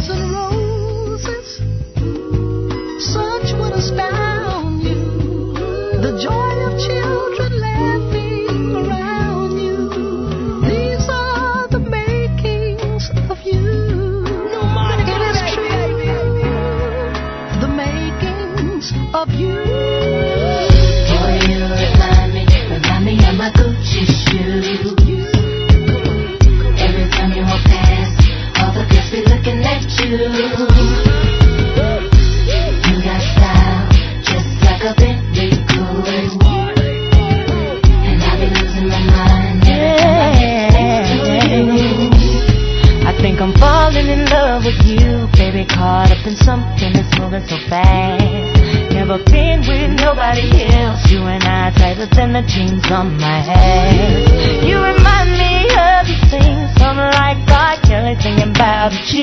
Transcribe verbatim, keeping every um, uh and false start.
violets and roses, such would astound you. The joy of children laughing around you. These are the makings of you. No money, it is true. The makings of you. Boy, you remind me, remind me of my Gucci shoes. Every time you walk past, all the girls be looking at you. You got style, just like a Bentley Coupe. And I be losing my mind every time I get next to you. I think I'm falling in love with you, baby, caught up in something that's moving so fast. Never been with nobody else, you and I tighter than the jeans on my head. You remind me of these things, I'm like God Kelly thinking about you.